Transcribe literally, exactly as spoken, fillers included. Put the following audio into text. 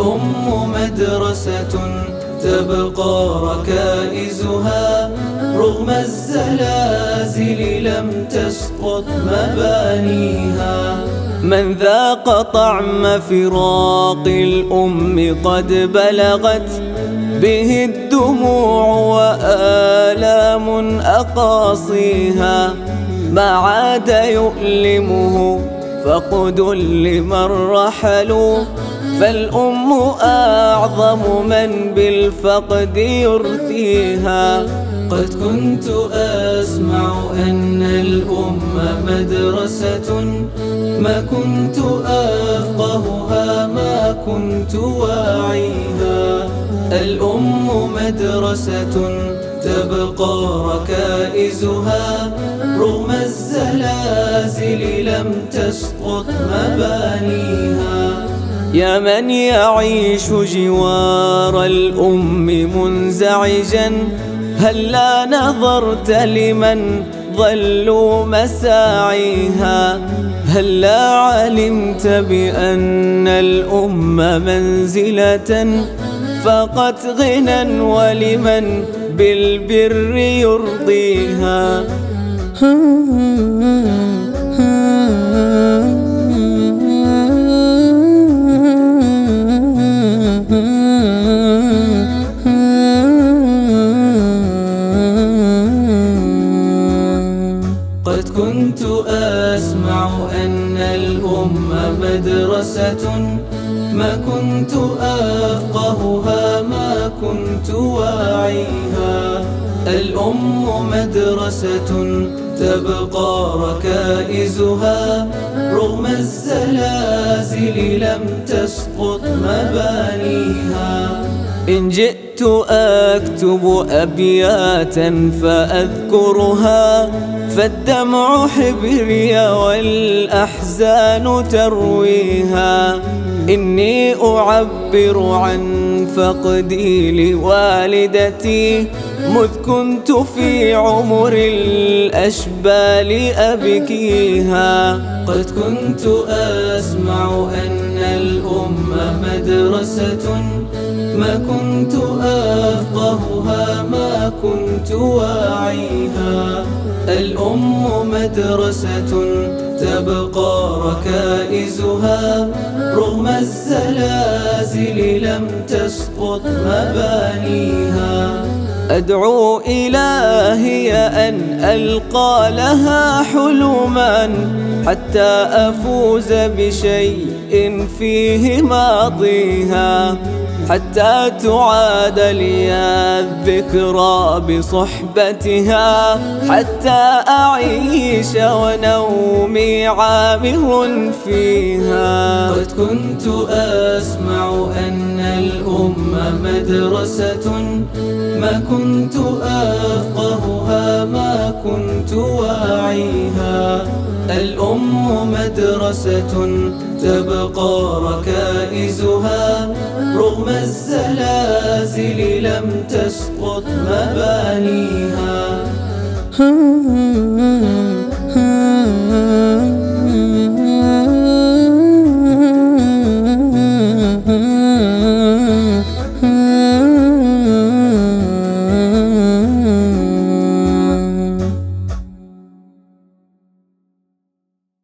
الأم مدرسة تبقى ركائزها رغم الزلازل لم تسقط مبانيها. من ذاق طعم فراق الأم قد بلغت به الدموع وآلام أقاصيها، ما عاد يؤلمه فقد لمن رحلوا، فالأم أعظم من بالفقد يرثيها. قد كنت أسمع أن الأم مدرسة ما كنت أفقهها ما كنت واعيها. الأم مدرسة تبقى ركائزها رغم الزلازل لم تسقط مبانيها. يا من يعيش جوار الأم منزعجا، هلا نظرت لمن ضلوا مساعيها؟ هلا علمت بأن الأم منزلة فقط غنى ولمن بالبر يرضيها. قد كنت أسمع أن الأم مدرسة ما كنت أفقهها ما كنت واعيها. الأم مدرسة تبقى ركائزها رغم الزلازل لم تسقط مبانيها. إن جئت أكتب أبياتا فأذكرها، فالدمع حبري والأحزان ترويها. إني أعبر عن فقدي لوالدتي مذ كنت في عمر الأشبال أبكيها. قد كنت أسمع أن الأم مدرسة ما كنت أفقهها ما كنت واعيها. الأم مدرسة تبقى ركائزها رغم الزلازل لم تسقط مبانيها. أدعو إلهي أن ألقى لها حلما حتى أفوز بشيء فيه ماضيها، حتى تعاد لي الذكرى بصحبتها، حتى أعيش ونومي عامر فيها. قد كنت أسمع أن الأم مدرسة ما كنت أفقهها ما كنت واعيها. الأم مدرسة تبقى ركائزها رغم الزلازل لم تسقط مبانيها.